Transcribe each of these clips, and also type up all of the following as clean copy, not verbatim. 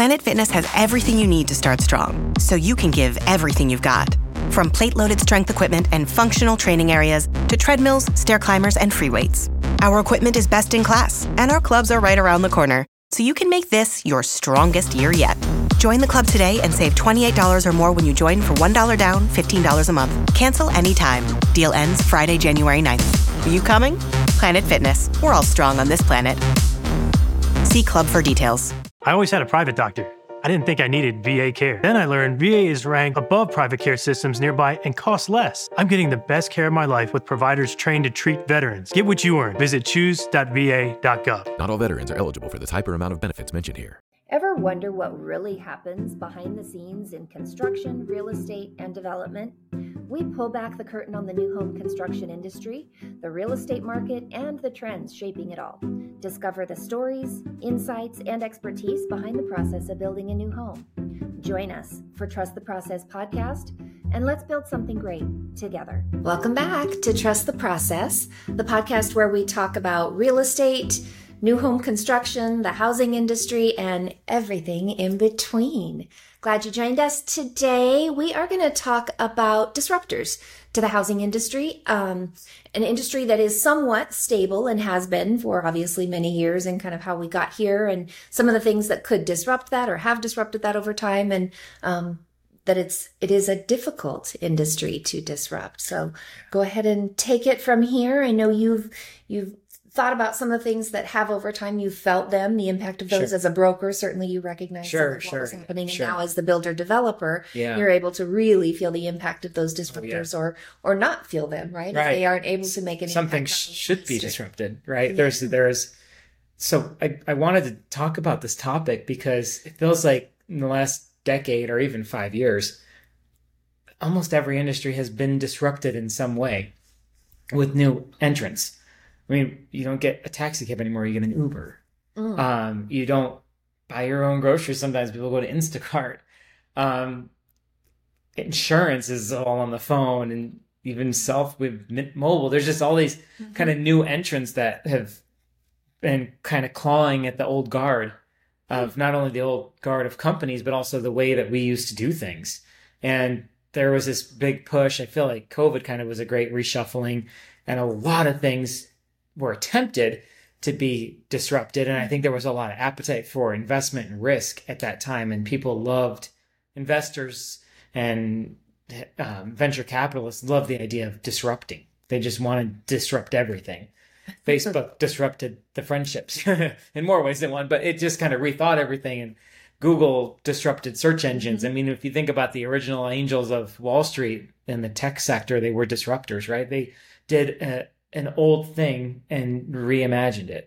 Planet Fitness has everything you need to start strong, so you can give everything you've got. From plate-loaded strength equipment and functional training areas to treadmills, stair climbers, and free weights. Our equipment is best in class, and our clubs are right around the corner, so you can make this your strongest year yet. Join the club today and save $28 or more when you join for $1 down, $15 a month. Cancel anytime. Deal ends Friday, January 9th. Are you coming? Planet Fitness. We're all strong on this planet. See club for details. I always had a private doctor. I didn't think I needed VA care. Then I learned VA is ranked above private care systems nearby and costs less. I'm getting the best care of my life with providers trained to treat veterans. Get what you earn. Visit choose.va.gov. Not all veterans are eligible for the type or amount of benefits mentioned here. Ever wonder what really happens behind the scenes in construction, real estate, and development? We pull back the curtain on the new home construction industry, the real estate market, and the trends shaping it all. Discover the stories, insights, and expertise behind the process of building a new home. Join us for Trust the Process podcast, and let's build something great together. Welcome back to Trust the Process, the podcast where we talk about real estate, new home construction, the housing industry, and everything in between. Glad you joined us today. We are going to talk about disruptors to the housing industry, an industry that is somewhat stable and has been for obviously many years, and kind of how we got here and some of the things that could disrupt that or have disrupted that over time, and that it is a difficult industry to disrupt. So go ahead and take it from here. I know you've thought about some of the things that have over time. You felt them, the impact of those. Sure. As a broker. Certainly you recognize what was happening. And now as the builder developer, you're able to really feel the impact of those disruptors or not feel them, right? If they aren't able to make any something should be disrupted, right? Yeah. So I wanted to talk about this topic because it feels like in the last decade or even 5 years, almost every industry has been disrupted in some way with new entrants. I mean, you don't get a taxi cab anymore. You get an Uber. You don't buy your own groceries. Sometimes people go to Instacart. Insurance is all on the phone, and even with Mint Mobile. There's just all these kind of new entrants that have been kind of clawing at the old guard of not only the old guard of companies, but also the way that we used to do things. And there was this big push. I feel like COVID kind of was a great reshuffling, and a lot of things were attempted to be disrupted. And I think there was a lot of appetite for investment and risk at that time. And people loved, investors and venture capitalists loved the idea of disrupting. They just wanted to disrupt everything. Facebook disrupted the friendships in more ways than one, but it just kind of rethought everything. And Google disrupted search engines. I mean, if you think about the original angels of Wall Street in the tech sector, they were disruptors, right? They did an old thing and reimagined it.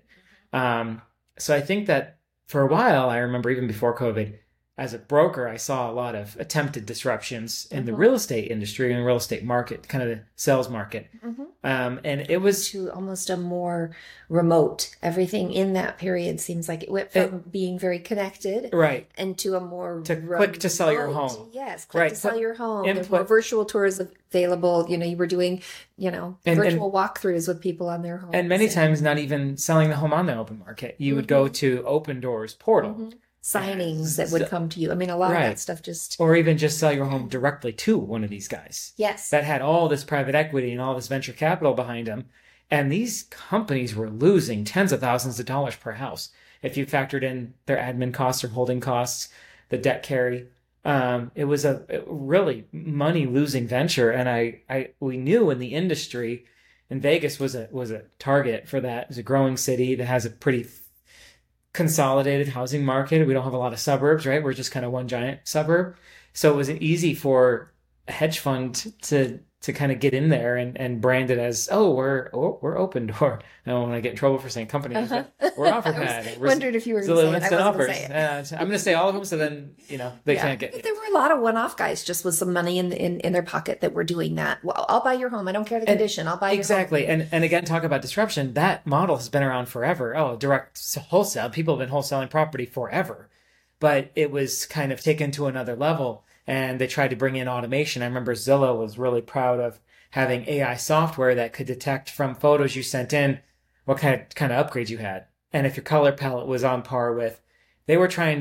So I think that for a while, I remember even before COVID, as a broker, I saw a lot of attempted disruptions in the real estate industry and the real estate market, kind of the sales market. And it was to almost a more remote. Everything in that period seems like it went from being very connected, right, and to a more click to sell your home. Yes, click to sell your home. There were virtual tours available. You were doing, virtual walkthroughs with people on their homes. And many times not even selling the home on the open market. You would go to Open Doors portal. Signings that would come to you. I mean, a lot of that stuff just... Or even just sell your home directly to one of these guys. Yes. That had all this private equity and all this venture capital behind them. And these companies were losing tens of thousands of dollars per house. If you factored in their admin costs or holding costs, the debt carry. It was a really money-losing venture. And we knew in the industry, and Vegas was a target for that. It was a growing city that has a pretty consolidated housing market. We don't have a lot of suburbs, right? We're just kind of one giant suburb. So it was easy for a hedge fund to kind of get in there and brand it as, we're Open Door. I don't want to get in trouble for saying companies. We're OfferPad. I wondered if you were going to say it. I wasn't going to say it. I'm going to say all of them, so then, they can't get... But there were a lot of one-off guys just with some money in their pocket that were doing that. Well, I'll buy your home. I don't care the condition. I'll buy your home. Exactly. And again, talk about disruption. That model has been around forever. Direct wholesale. People have been wholesaling property forever. But it was kind of taken to another level. And they tried to bring in automation. I remember Zillow was really proud of having AI software that could detect from photos you sent in what kind of upgrades you had. And if your color palette was on par with, they were trying to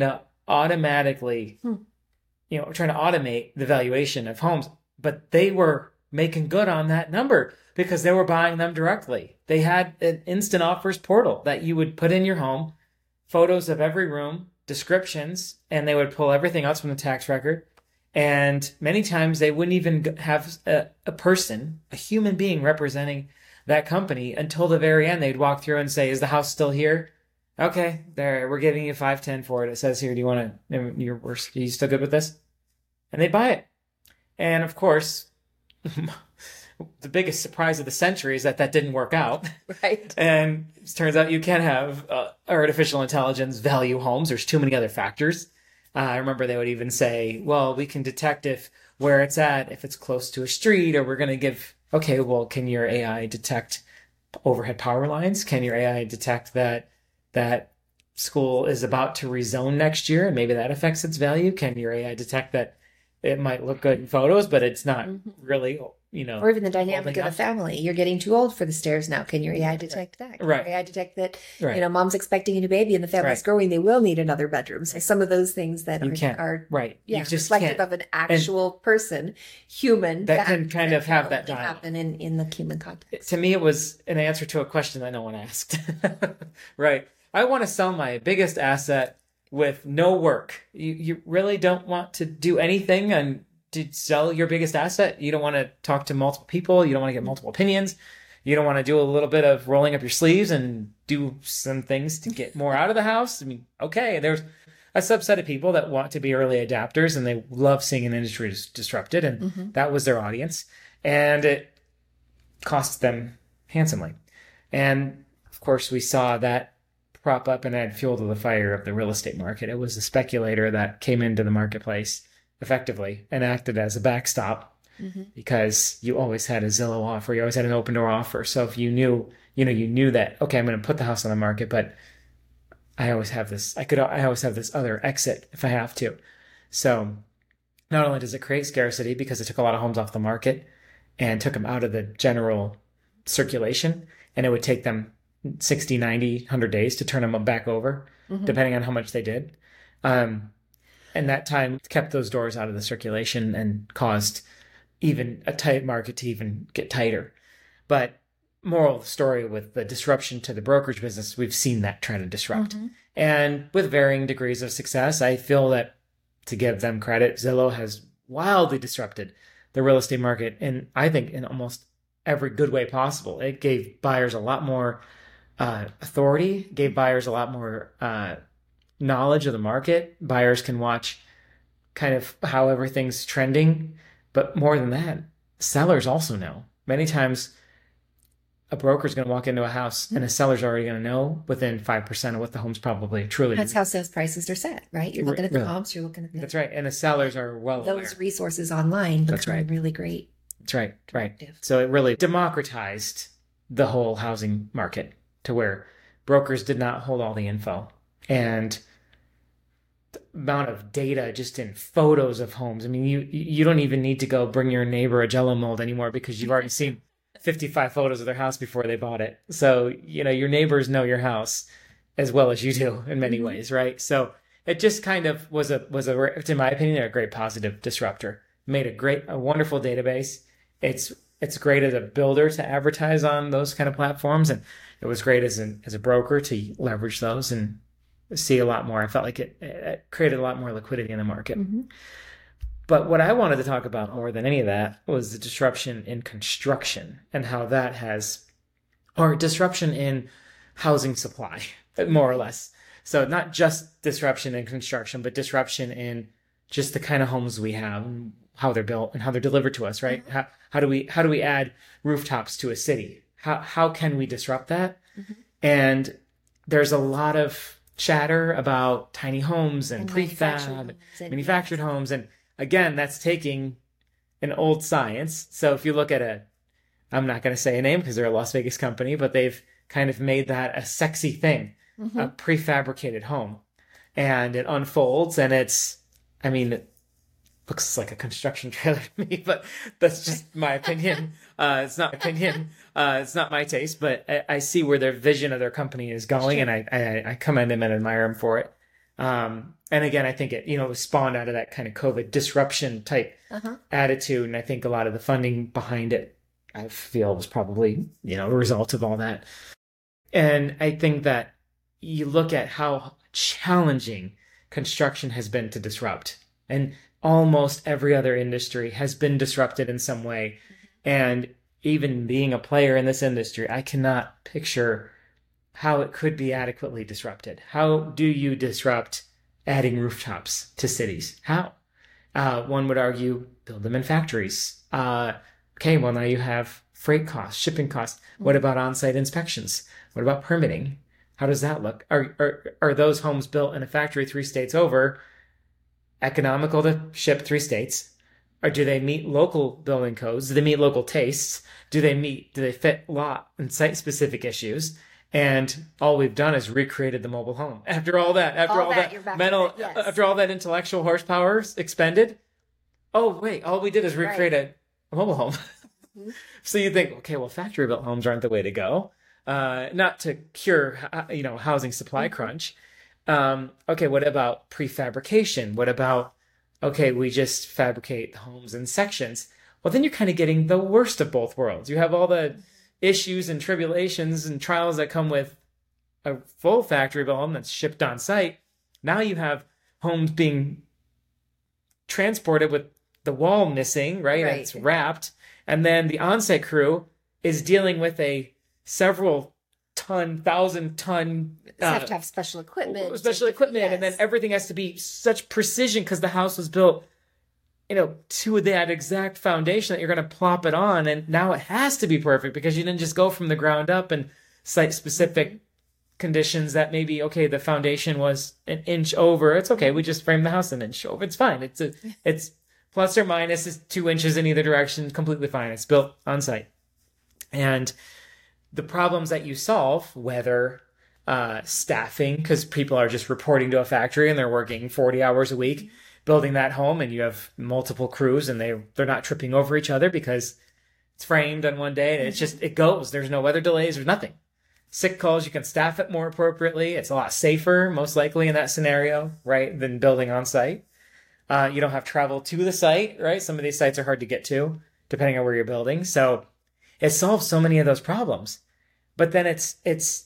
automatically, trying to automate the valuation of homes, but they were making good on that number because they were buying them directly. They had an instant offers portal that you would put in your home, photos of every room, descriptions, and they would pull everything else from the tax record. And many times they wouldn't even have a person, a human being representing that company until the very end. They'd walk through and say, is the house still here? Okay, there, we're giving you $510 for it. It says here, do you want to, are you still good with this? And they'd buy it. And of course, the biggest surprise of the century is that didn't work out. Right. And it turns out you can have artificial intelligence value homes. There's too many other factors. I remember they would even say, well, we can detect where it's at, if it's close to a street, or we're going to give, okay, well, can your AI detect overhead power lines? Can your AI detect that school is about to rezone next year and maybe that affects its value? Can your AI detect that it might look good in photos, but it's not really, or even the dynamic of the family. You're getting too old for the stairs now. Can your AI detect that? Can Right. your AI detect that, Right. Mom's expecting a new baby and the family's Right. growing. They will need another bedroom. So some of those things that You can't. are Right. yeah, You just reflective can't. of an actual person, human. That can kind of have that can dialogue. happen in the human context. To me, it was an answer to a question that no one asked. Right. I want to sell my biggest asset with no work. You really don't want to do anything and to sell your biggest asset. You don't want to talk to multiple people. You don't want to get multiple opinions. You don't want to do a little bit of rolling up your sleeves and do some things to get more out of the house. I mean, okay, there's a subset of people that want to be early adapters and they love seeing an industry disrupted, and that was their audience. And it cost them handsomely. And of course, we saw that prop up and add fuel to the fire of the real estate market. It was a speculator that came into the marketplace effectively and acted as a backstop because you always had a Zillow offer, you always had an open door offer. So if you knew that, okay, I'm going to put the house on the market, but I always have this other exit if I have to. So not only does it create scarcity because it took a lot of homes off the market and took them out of the general circulation, and it would take them 60, 90, 100 days to turn them back over, depending on how much they did. And that time kept those doors out of the circulation and caused even a tight market to even get tighter. But moral of the story, with the disruption to the brokerage business, we've seen that try to disrupt. And with varying degrees of success, I feel that, to give them credit, Zillow has wildly disrupted the real estate market, and I think in almost every good way possible. It gave buyers a lot more authority, gave buyers a lot more knowledge of the market. Buyers can watch kind of how everything's trending, but more than that, sellers also know. Many times a broker's going to walk into a house and a seller's already going to know within 5% of what the home's probably truly. That's how sales prices are set, right? You're looking at the comps, you're looking at That's right. And the sellers are well aware. those resources online That's become right. really great. That's right. Right. Effective. So it really democratized the whole housing market to where brokers did not hold all the info. And the amount of data just in photos of homes. I mean, you don't even need to go bring your neighbor a Jello mold anymore because you've already seen 55 photos of their house before they bought it. So, your neighbors know your house as well as you do in many ways, right? So it just kind of was in my opinion, a great positive disruptor. Made a wonderful database. It's great as a builder to advertise on those kind of platforms, and it was great as a broker to leverage those and see a lot more. I felt like it created a lot more liquidity in the market. But what I wanted to talk about more than any of that was the disruption in construction and how that has, or disruption in housing supply, more or less. So not just disruption in construction, but disruption in just the kind of homes we have, and how they're built and how they're delivered to us, right? How do we add rooftops to a city? How can we disrupt that? And there's a lot of chatter about tiny homes and prefab, manufactured homes. And again, that's taking an old science. So if you look at I'm not going to say a name because they're a Las Vegas company, but they've kind of made that a sexy thing, a prefabricated home. And it unfolds and it looks like a construction trailer to me, but that's just my opinion. It's not my opinion. It's not my taste, but I see where their vision of their company is going, and I commend them and admire them for it. And again, I think it, was spawned out of that kind of COVID disruption type attitude. And I think a lot of the funding behind it, I feel, was probably, a result of all that. And I think that you look at how challenging construction has been to disrupt. And almost every other industry has been disrupted in some way. And even being a player in this industry, I cannot picture how it could be adequately disrupted. How do you disrupt adding rooftops to cities? How? One would argue, build them in factories. Okay, well, now you have freight costs, shipping costs. What about on-site inspections? What about permitting? How does that look? Are those homes built in a factory 3 states over economical to ship 3 states? Or do they meet local building codes? Do they meet local tastes? Do they fit lot and site specific issues? And all we've done is recreated the mobile home. After all that intellectual horsepower expended, oh wait, all we did is recreate a mobile home. So you think, okay, well, factory built homes aren't the way to go. Not to cure, housing supply crunch. Okay, what about prefabrication? What about, okay, we just fabricate homes in sections? Well, then you're kind of getting the worst of both worlds. You have all the issues and tribulations and trials that come with a full factory built home that's shipped on site. Now you have homes being transported with the wall missing, right? And it's wrapped. And then the on-site crew is dealing with a several ton, 1,000-ton... have to have special equipment. And then everything has to be such precision because the house was built, to that exact foundation that you're going to plop it on. And now it has to be perfect because you didn't just go from the ground up and site-specific conditions that maybe, okay, the foundation was an inch over. It's okay. We just framed the house an inch over. It's fine. It's plus or minus is 2 inches in either direction. Completely fine. It's built on site. And the problems that you solve, whether staffing, because people are just reporting to a factory and they're working 40 hours a week, building that home, and you have multiple crews and they're not tripping over each other because it's framed on one day and it goes. There's no weather delays. There's nothing. Sick calls, you can staff it more appropriately. It's a lot safer, most likely in that scenario, right, than building on site. You don't have travel to the site, right? Some of these sites are hard to get to, depending on where you're building. So it solves so many of those problems. But then it's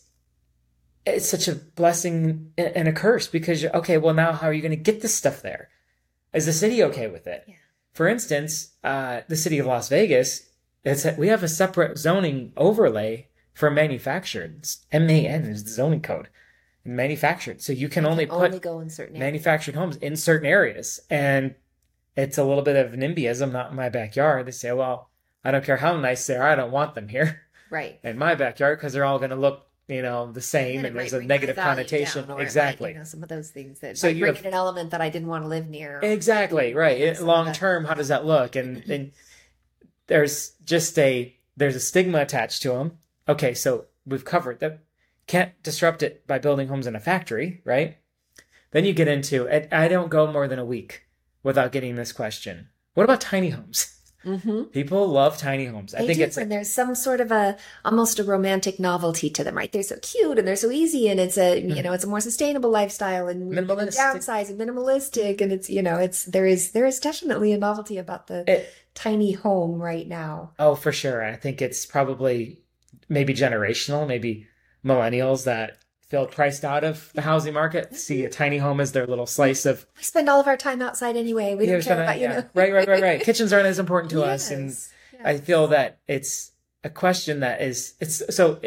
such a blessing and a curse because, okay, well, now how are you going to get this stuff there? Is the city okay with it? Yeah. For instance, the city of Las Vegas, we have a separate zoning overlay for manufactured. It's MAN is the zoning code. Manufactured. So you can only go in certain manufactured homes in certain areas. And it's a little bit of NIMBYism, not in my backyard. They say, well, I don't care how nice they are. I don't want them here. Right. In my backyard because they're all going to look, the same, and there's a negative connotation. Exactly. Some of those things that bring in an element that I didn't want to live near. Exactly. Right. Long term, how does that look? And there's a stigma attached to them. Okay. So we've covered that. Can't disrupt it by building homes in a factory, right? Then you get into, I don't go more than a week without getting this question. What about tiny homes? Mm-hmm. People love tiny homes. I think and there's some sort of almost a romantic novelty to them, right? They're so cute and they're so easy, and it's it's a more sustainable lifestyle and downsize and minimalistic, and there is definitely a novelty about the tiny home right now. Oh, for sure. I think it's probably maybe generational, maybe millennials that feel priced out of the housing market see a tiny home as their little slice of... We spend all of our time outside anyway. We don't care about, Right. Kitchens aren't as important to us. And I feel that it's a question that it's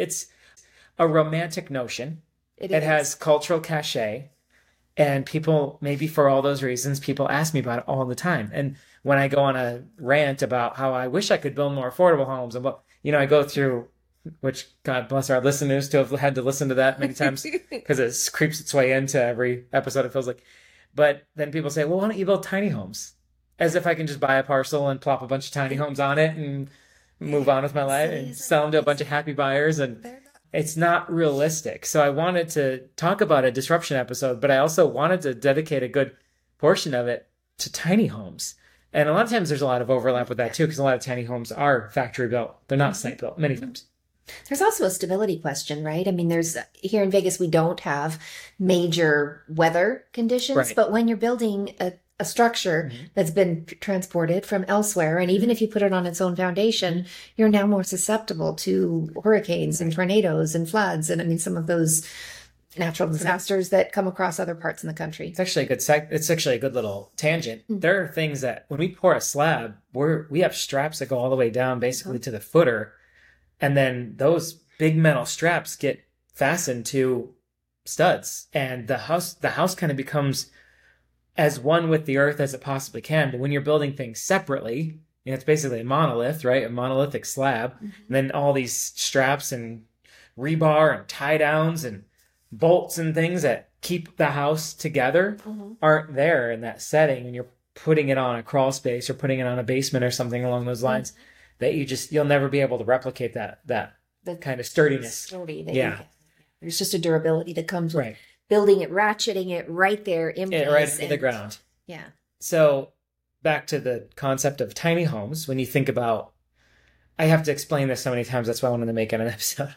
a romantic notion. It has cultural cachet. And people, maybe for all those reasons, people ask me about it all the time. And when I go on a rant about how I wish I could build more affordable homes, and I go through... which God bless our listeners to have had to listen to that many times because it creeps its way into every episode, it feels like. But then people say, well, why don't you build tiny homes? As if I can just buy a parcel and plop a bunch of tiny homes on it and move on with my life and sell them to a bunch of happy buyers. And it's not realistic. So I wanted to talk about a disruption episode, but I also wanted to dedicate a good portion of it to tiny homes. And a lot of times there's a lot of overlap with that too, because a lot of tiny homes are factory built. They're not site built many times. There's also a stability question, right? I mean, there's here in Vegas, we don't have major weather conditions, Right. but when you're building a structure that's been transported from elsewhere, and even if you put it on its own foundation, you're now more susceptible to hurricanes and tornadoes and floods. And I mean, some of those natural disasters that come across other parts in the country. It's actually a good it's actually a good little tangent. There are things that when we pour a slab, we have straps that go all the way down basically to the footer, and then those big metal straps get fastened to studs, and the house kind of becomes as one with the earth as it possibly can. But when you're building things separately, it's basically a monolith, right? A monolithic slab, and then all these straps and rebar and tie downs and bolts and things that keep the house together aren't there in that setting, and you're putting it on a crawl space or putting it on a basement or something along those lines, that you'll never be able to replicate that The kind of sturdiness. Sturdy that Yeah. you get. There's just a durability that comes with Right. building it, ratcheting it right there in place. Right into the ground. Yeah. So back to the concept of tiny homes, when you think about, I have to explain this so many times, that's why I wanted to make it an episode.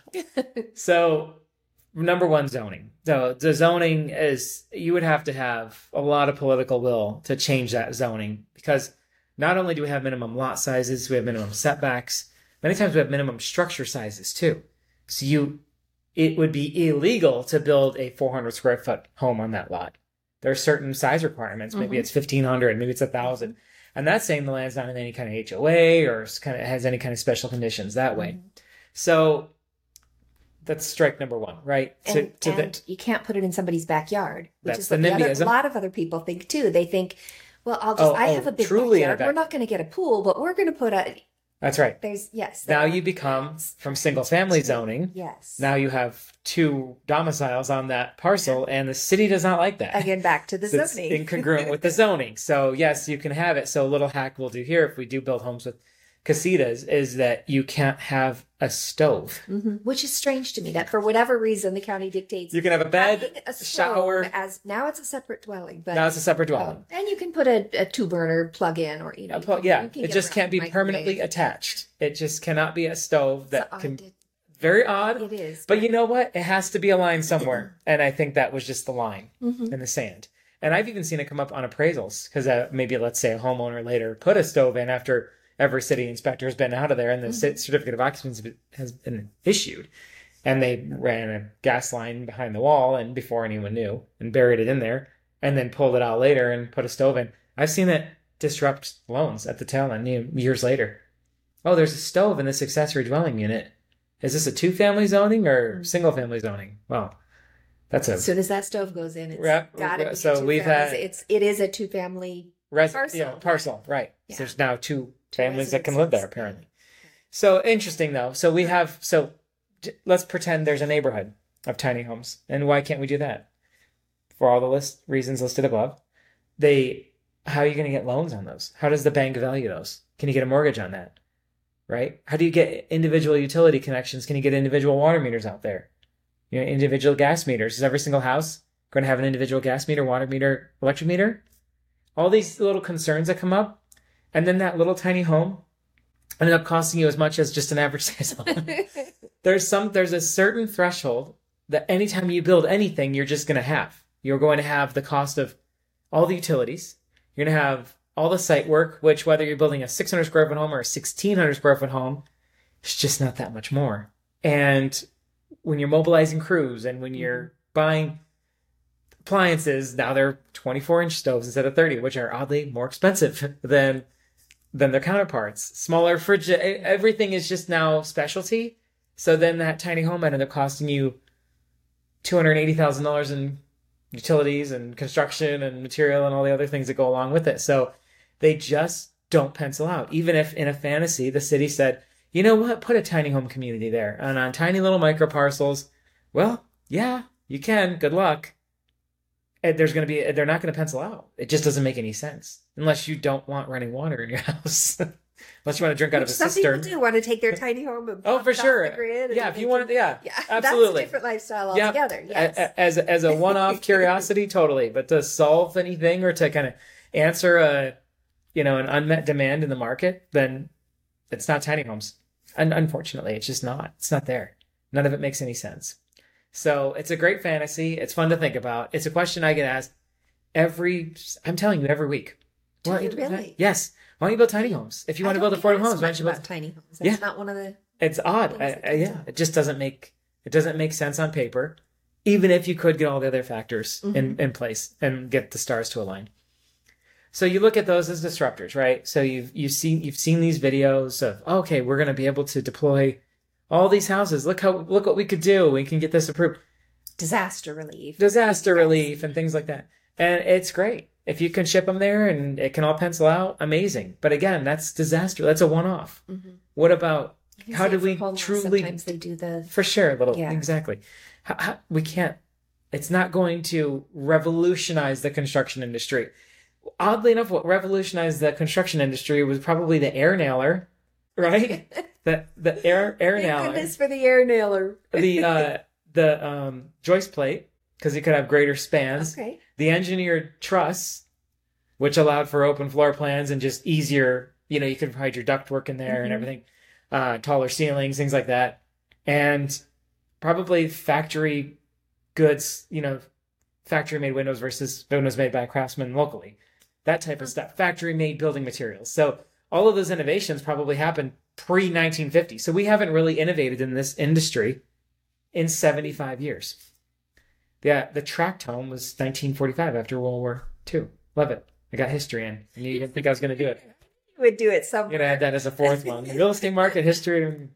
So number one, zoning. So the zoning is, you would have to have a lot of political will to change that zoning, because not only do we have minimum lot sizes, we have minimum setbacks, many times we have minimum structure sizes too. So it would be illegal to build a 400 square foot home on that lot. There are certain size requirements. Maybe it's 1,500, maybe it's 1,000. And that's saying the land's not in any kind of HOA or kind of has any kind of special conditions that way. So that's strike number one, right? And you can't put it in somebody's backyard, which That's is what the a NIMBYism. lot of other people think too. They think, well, I have a big truly backyard. We're not going to get a pool, but we're going to put That's right. Now you become from single family zoning. Yes. Now you have 2 domiciles on that parcel, and the city does not like that. Again, back to the So it's zoning. incongruent with the zoning. So yes, you can have it. So a little hack we'll do here, if we do build homes with casitas, is that you can't have a stove. Which is strange to me that for whatever reason the county dictates You can have a bed, having a stove shower. as now it's a separate dwelling, but Now it's a separate dwelling. and you can put a 2-burner plug in, or you Yeah, can it get just around can't be microwave. permanently attached. It just cannot be a stove that It's can. odd. Very odd. It is. But you know what? It has to be a line somewhere. And I think that was just the line in the sand. And I've even seen it come up on appraisals, because maybe, let's say, a homeowner later put a stove in after every city inspector has been out of there and the certificate of occupancy has been issued. And they ran a gas line behind the wall and before anyone knew, and buried it in there, and then pulled it out later and put a stove in. I've seen it disrupt loans at the tail end years later. Oh, there's a stove in this accessory dwelling unit. Is this a 2-family zoning or single-family zoning? Well, that's As soon as that stove goes in, it's Yep. got to be So two we've families. had- It is a 2-family parcel. parcel, right. Yeah. So there's now 2 families that can live there, apparently. So interesting, though. So let's pretend there's a neighborhood of tiny homes. And why can't we do that? For all the reasons listed above, how are you going to get loans on those? How does the bank value those? Can you get a mortgage on that? Right? How do you get individual utility connections? Can you get individual water meters out there? Individual gas meters. Is every single house going to have an individual gas meter, water meter, electric meter? All these little concerns that come up. And then that little tiny home ended up costing you as much as just an average size home. There's a certain threshold that anytime you build anything, you're just going to have. You're going to have the cost of all the utilities. You're going to have all the site work, which whether you're building a 600 square foot home or a 1,600 square foot home, it's just not that much more. And when you're mobilizing crews and when you're buying appliances, now they're 24-inch stoves instead of 30, which are oddly more expensive than their counterparts. Smaller fridge, everything is just now specialty. So then that tiny home ended up costing you $280,000 in utilities and construction and material and all the other things that go along with it. So they just don't pencil out. Even if in a fantasy, the city said, you know what, put a tiny home community there. And on tiny little micro parcels, well, yeah, you can. Good luck. And they're not going to pencil out. It just doesn't make any sense. Unless you don't want running water in your house. Unless you want to drink out of a Some cistern. people do want to take their tiny home and Oh, pop for it off sure. the grid and Yeah, if they you can- want it, yeah, absolutely. That's a different lifestyle altogether. Yes. As a one-off curiosity, totally. But to solve anything or to kind of answer an unmet demand in the market, then it's not tiny homes. unfortunately, it's just not. It's not there. None of it makes any sense. So it's a great fantasy. It's fun to think about. It's a question I get asked I'm telling you, every week. Really? Yes. Why don't you build tiny homes? If you want to build affordable homes, why don't you build tiny homes? That's not one of the. It's odd. It just doesn't make sense on paper, even if you could get all the other factors in place and get the stars to align. So you look at those as disruptors, right? So you've seen these videos of, okay, we're going to be able to deploy all these houses. Look what we could do. We can get this approved. Disaster relief And things like that. And it's great. If you can ship them there and it can all pencil out, amazing. But again, that's disaster. That's a one-off. What about how do we truly? Sometimes they do the for sure. Exactly. We can't. It's not going to revolutionize the construction industry. Oddly enough, what revolutionized the construction industry was probably the air nailer, right? the air nailer. Thank goodness for the air nailer. the joist plate, because you could have greater spans. Okay. The engineered truss, which allowed for open floor plans and just easier, you could hide your ductwork in there and everything, taller ceilings, things like that. And probably factory goods, factory made windows versus windows made by craftsmen locally, that type of stuff, factory made building materials. So all of those innovations probably happened pre-1950. So we haven't really innovated in this industry in 75 years. Yeah, the tract home was 1945 after World War II. Love it. I got history in. You didn't think I was going to do it. You would do it somewhere. I'm going to add that as a fourth one. Real estate market history.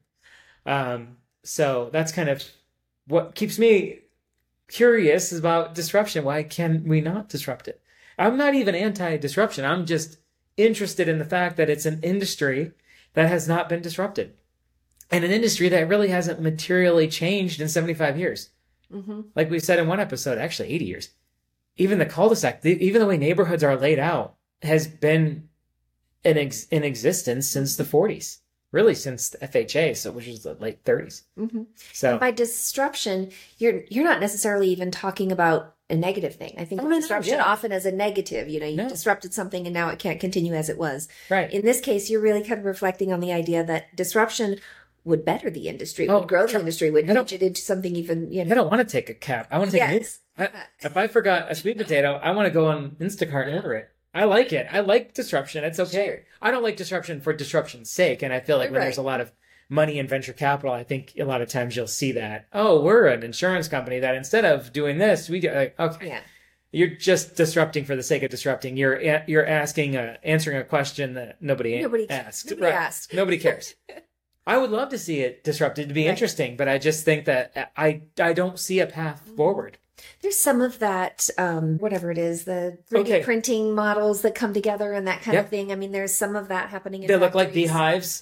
So that's kind of what keeps me curious about disruption. Why can we not disrupt it? I'm not even anti-disruption. I'm just interested in the fact that it's an industry that has not been disrupted. And an industry that really hasn't materially changed in 75 years. Like we said in one episode, actually 80 years. Even the cul-de-sac, even the way neighborhoods are laid out, has been in existence since the 40s. Really since the FHA, so which is the late 30s. So and by disruption, you're not necessarily even talking about a negative thing. I think disruption often as a negative. You disrupted something and now it can't continue as it was. Right. In this case, you're really kind of reflecting on the idea that disruption would better the industry, would grow the industry, would pitch it into something even, I don't want to take a cap. I want to take if I forgot a sweet potato, I want to go on Instacart and order it. I like it. I like disruption. It's okay. Sure. I don't like disruption for disruption's sake. And I feel like when there's a lot of money in venture capital, I think a lot of times you'll see that, we're an insurance company that instead of doing this, we do You're just disrupting for the sake of disrupting. You're answering a question that nobody asked. Nobody cares. I would love to see it disrupted to be interesting, but I just think that I don't see a path forward. There's some of that, whatever it is, the 3D printing models that come together and that kind of thing. I mean, there's some of that happening in They look like beehives,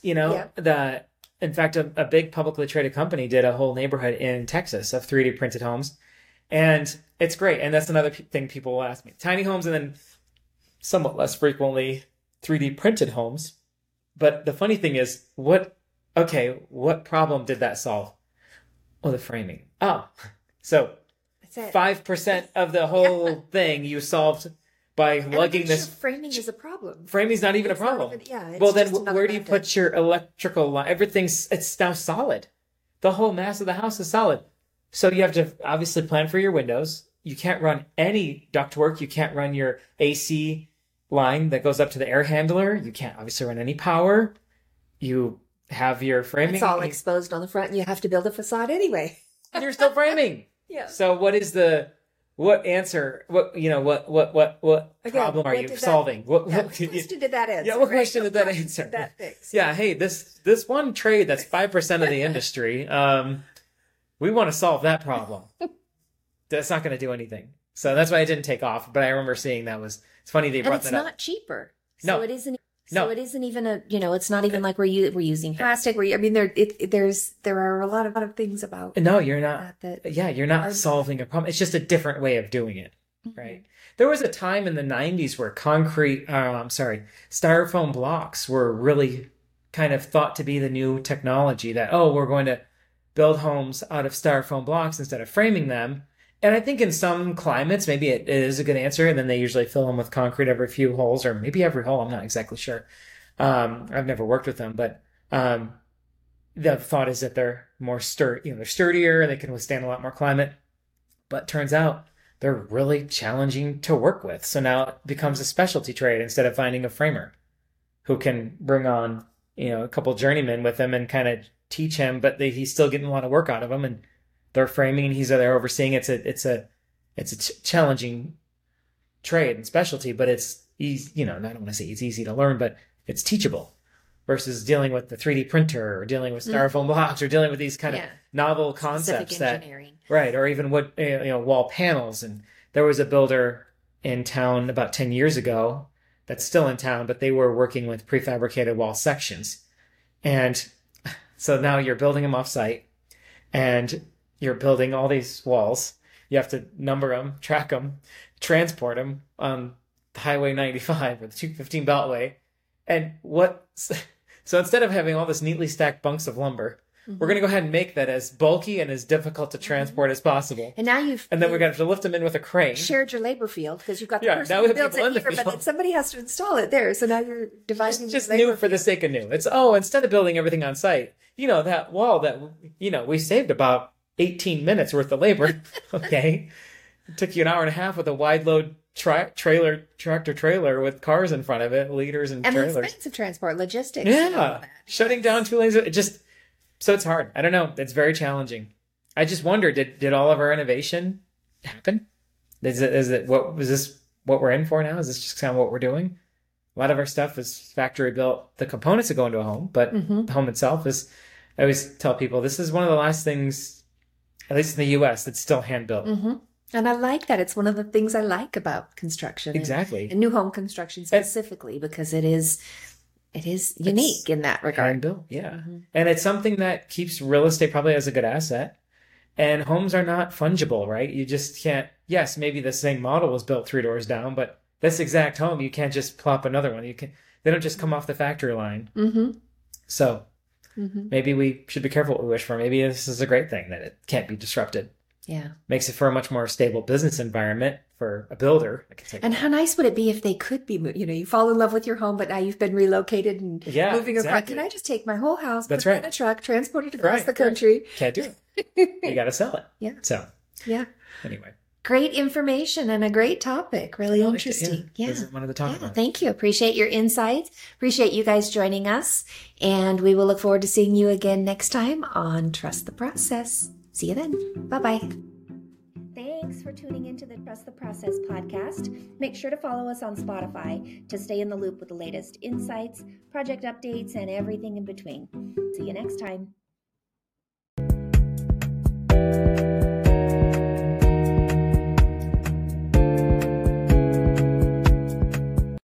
In fact, a big publicly traded company did a whole neighborhood in Texas of 3D printed homes. And it's great. And that's another thing people will ask me. Tiny homes and then somewhat less frequently 3D printed homes. But the funny thing is, what problem did that solve? Oh, the framing. So 5% of the whole thing you solved by lugging this. Framing is a problem. Framing's not even a problem. Well, then where do you put your electrical line? It's now solid. The whole mass of the house is solid. So you have to obviously plan for your windows. You can't run any ductwork. You can't run your AC line that goes up to the air handler. You can't obviously run any power. You have your framing. It's all exposed on the front and you have to build a facade anyway. And you're still framing. Yeah. So what answer, what problem are you solving? What question did that answer? Yeah, what question did that answer? That fix. Yeah, hey, this one trade that's 5% of the industry, we want to solve that problem. That's not going to do anything. So that's why it didn't take off. But I remember seeing it's funny they brought that up. And it's not cheaper. No. So it isn't. So it isn't even it's not even like we're using plastic. There are a lot of things about. No, you're not. You're not solving a problem. It's just a different way of doing it, right? There was a time in the 90s where styrofoam blocks were really kind of thought to be the new technology that, we're going to build homes out of styrofoam blocks instead of framing them. And I think in some climates, maybe it is a good answer. And then they usually fill them with concrete every few holes, or maybe every hole. I'm not exactly sure. I've never worked with them, but the thought is that they're more they're sturdier, they can withstand a lot more climate. But turns out they're really challenging to work with. So now it becomes a specialty trade instead of finding a framer who can bring on, a couple journeymen with him and kind of teach him, but he's still getting a lot of work out of them, and they're framing and he's there overseeing. It's a challenging trade and specialty, but it's easy, I don't want to say it's easy to learn, but it's teachable versus dealing with the 3D printer or dealing with styrofoam blocks or dealing with these kind of novel concepts right. Or even wall panels. And there was a builder in town about 10 years ago that's still in town, but they were working with prefabricated wall sections. And so now you're building them off site and you're building all these walls. You have to number them, track them, transport them on Highway 95 or the 215 Beltway. And so instead of having all this neatly stacked bunks of lumber, we're going to go ahead and make that as bulky and as difficult to transport as possible. And now then we're going to have to lift them in with a crane. Shared your labor field because you've got the person who builds it here, but then somebody has to install it there. So now you're dividing. It's just new for the sake of new. It's, instead of building everything on site, that wall that, we saved about 18 minutes worth of labor. Okay. It took you an hour and a half with a wide load tractor trailer with cars in front of it, leaders and trailers. And expensive transport, logistics. Yeah. Shutting down 2 lanes. So it's hard. I don't know. It's very challenging. I just wonder, did all of our innovation happen? Is this what we're in for now? Is this just kind of what we're doing? A lot of our stuff is factory built. The components that go into a home, but the home itself is, I always tell people, this is one of the last things, at least in the US, that's still hand built. And I like that. It's one of the things I like about construction. Exactly. And new home construction specifically, because it is unique in that regard. Hand built, yeah. And it's something that keeps real estate probably as a good asset. And homes are not fungible, right? You just can't, yes, maybe the same model was built 3 doors down, but this exact home, you can't just plop another one. They don't just come off the factory line. So maybe we should be careful what we wish for. Maybe this is a great thing that it can't be disrupted. Yeah. Makes it for a much more stable business environment for a builder. And how nice would it be if they could be, you fall in love with your home, but now you've been relocated and moving across. Can I just take my whole house, put it in a truck, transport it across the country? Can't do it. You got to sell it. Yeah. So, anyway. Great information and a great topic. Really interesting. Yeah. This is one of the talk about. Thank you. Appreciate your insights. Appreciate you guys joining us. And we will look forward to seeing you again next time on Trust the Process. See you then. Bye-bye. Thanks for tuning into the Trust the Process podcast. Make sure to follow us on Spotify to stay in the loop with the latest insights, project updates, and everything in between. See you next time.